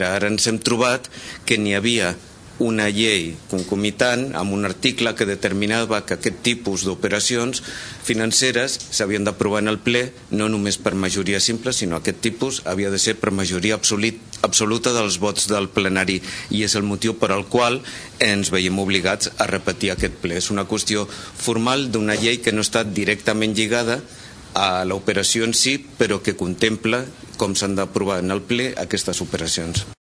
Ara ens hem trobat que n'hi havia una llei concomitant amb un article que determinava que aquest tipus d'operacions financeres s'havien d'aprovar en el ple no només per majoria simple, sinó aquest tipus havia de ser per majoria absoluta dels vots del plenari, i és el motiu per al qual ens veiem obligats a repetir aquest ple. És una qüestió formal d'una llei que no està directament lligada a l'operació en si, però que contempla com s'han d'aprovar en el ple aquestes operacions.